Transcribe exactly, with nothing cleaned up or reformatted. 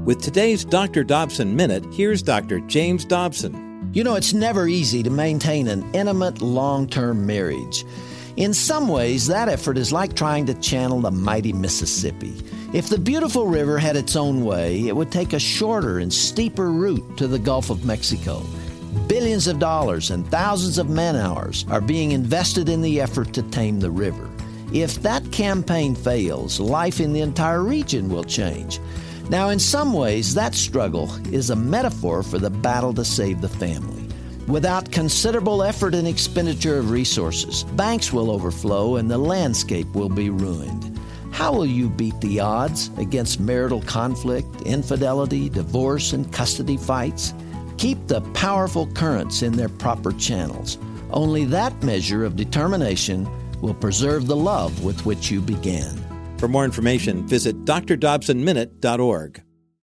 With today's Doctor Dobson Minute, here's Doctor James Dobson. You know, it's never easy to maintain an intimate, long-term marriage. In some ways, that effort is like trying to channel the mighty Mississippi. If the beautiful river had its own way, it would take a shorter and steeper route to the Gulf of Mexico. Billions of dollars and thousands of man-hours are being invested in the effort to tame the river. If that campaign fails, life in the entire region will change. Now, in some ways, that struggle is a metaphor for the battle to save the family. Without considerable effort and expenditure of resources, banks will overflow and the landscape will be ruined. How will you beat the odds against marital conflict, infidelity, divorce, and custody fights? Keep the powerful currents in their proper channels. Only that measure of determination will preserve the love with which you began. For more information, visit d r dobson minute dot org.